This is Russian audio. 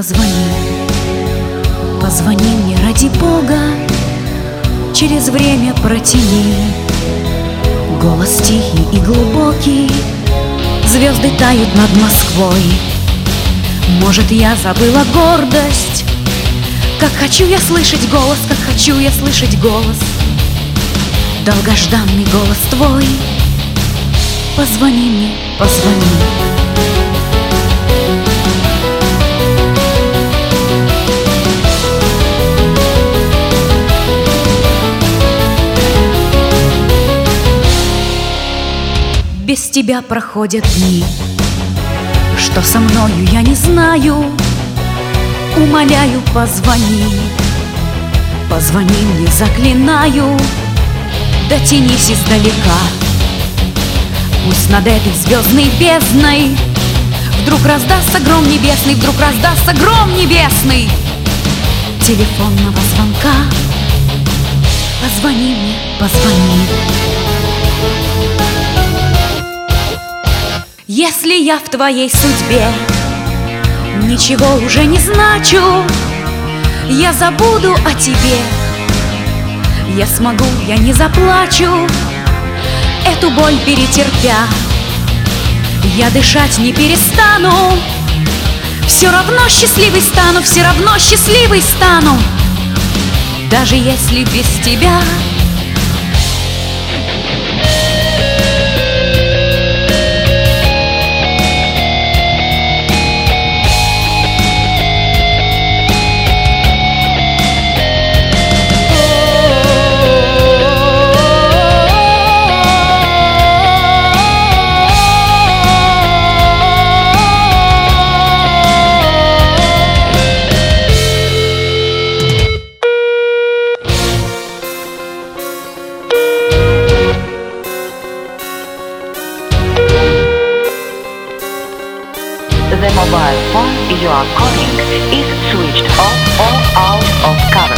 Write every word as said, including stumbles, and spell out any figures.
Позвони, позвони мне ради Бога, через время протяни. Голос тихий и глубокий, звезды тают над Москвой. Может, я забыла гордость, как хочу я слышать голос, как хочу я слышать голос, долгожданный голос твой. Позвони мне, позвони. Без тебя проходят дни, что со мною я не знаю. Умоляю, позвони, позвони мне, заклинаю. Дотянись издалека, пусть над этой звездной бездной вдруг раздастся гром небесный, вдруг раздастся гром небесный телефонного звонка. Позвони мне, позвони. Если я в твоей судьбе ничего уже не значу, я забуду о тебе. Я смогу, я не заплачу, эту боль перетерпя. Я дышать не перестану, все равно счастливой стану, все равно счастливой стану, даже если без тебя. The mobile phone you are calling is switched off or out of coverage.